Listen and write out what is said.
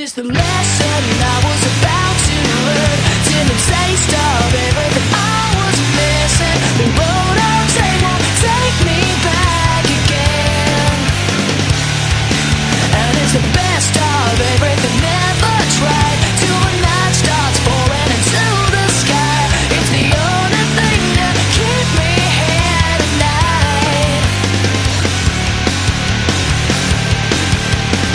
is the lesson I was about to learn till the taste of